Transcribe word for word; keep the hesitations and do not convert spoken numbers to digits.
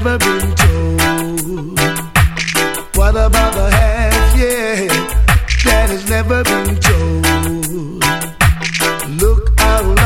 never been told? What about the half, yeah, that has never been